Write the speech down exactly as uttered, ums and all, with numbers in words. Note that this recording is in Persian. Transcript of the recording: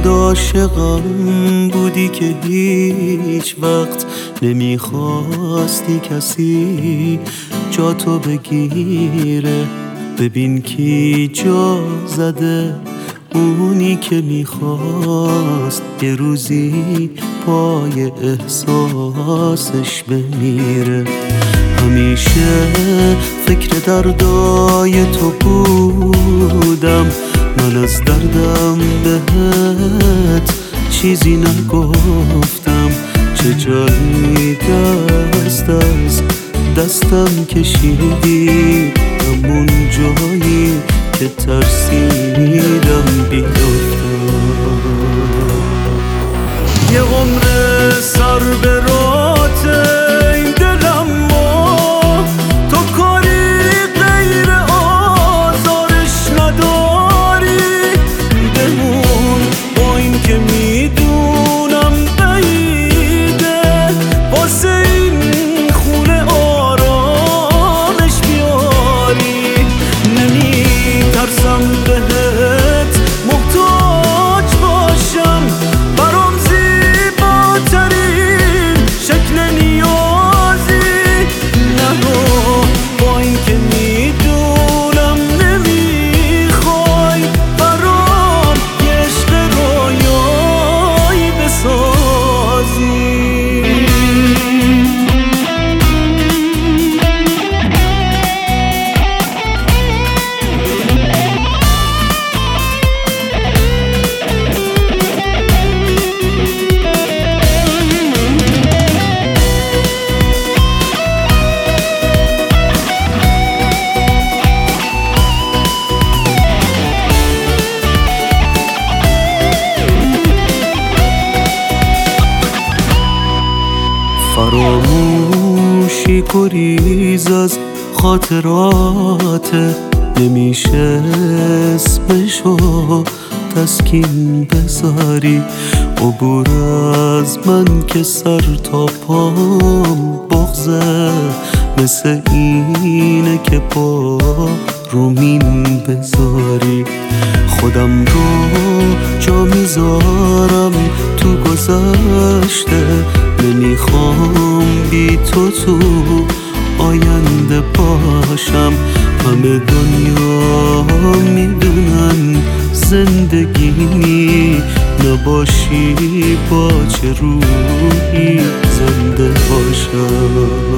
شاید عاشقم بودی که هیچ وقت نمیخواستی کسی جا تو بگیره. ببین کی جا زده، اونی که میخواست یه روزی پای احساسش بمیره. همیشه فکر دردای تو بودم، من از دردم بهت چیزی نگفتم. چه جایی دست از دستم کشیدی، همون جایی که ترسیدم بیفتم. یه عمر سر به راته این دلم، ما تو کاری غیر آزارش نداری. بمون با این که میدونم بعیده، واسه این خونه آرامش بیاری. نمیترسم بهت محتاج باشم، برام زیباترین شکل نیازی. نرو با این که میدونم نمیخوای، برام یه عشق رویایی بسازی. فراموشی گریز از خاطرات، نمیشه اسمشو تسکین بذاری. عبور از من که سر تا پام بغضه، مثل اینه که با رومین بذاری. خودم رو جا میذارم تو گذشته، نمیخوام بی تو تو آینده باشم. همه دنیا میدونن زندگی نباشی با چه روحی زنده باشم.